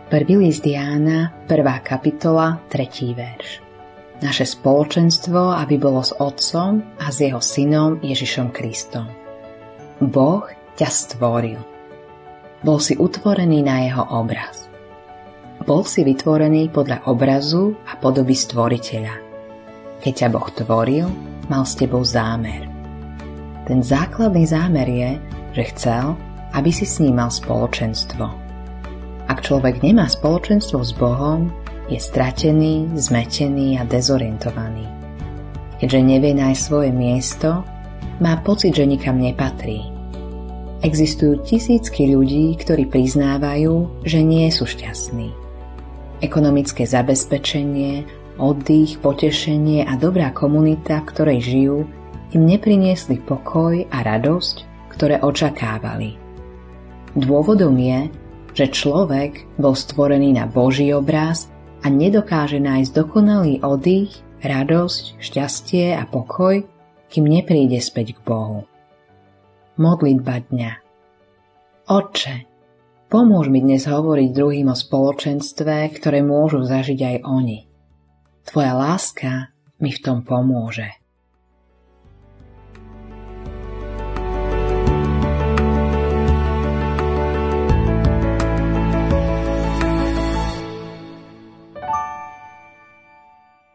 Prvý list Jána, 1. kapitola, 3. verš. Naše spoločenstvo, aby bolo s Otcom a s jeho Synom Ježišom Kristom. Boh ťa stvoril. Bol si utvorený na jeho obraz. Bol si vytvorený podľa obrazu a podoby stvoriteľa. Keď ťa Boh tvoril, mal s tebou zámer. Ten základný zámer je, že chcel, aby si s ním mal spoločenstvo. Ak človek nemá spoločenstvo s Bohom, je stratený, zmetený a dezorientovaný. Keďže nevie nájsť svoje miesto, má pocit, že nikam nepatrí. Existujú tisícky ľudí, ktorí priznávajú, že nie sú šťastní. Ekonomické zabezpečenie, oddych, potešenie a dobrá komunita, v ktorej žijú, im nepriniesli pokoj a radosť, ktoré očakávali. Dôvodom je, že človek bol stvorený na Boží obraz a nedokáže nájsť dokonalý oddych, radosť, šťastie a pokoj, kým nepríde späť k Bohu. Modlitba dňa. Otče, pomôž mi dnes hovoriť druhým o spoločenstve, ktoré môžu zažiť aj oni. Tvoja láska mi v tom pomôže.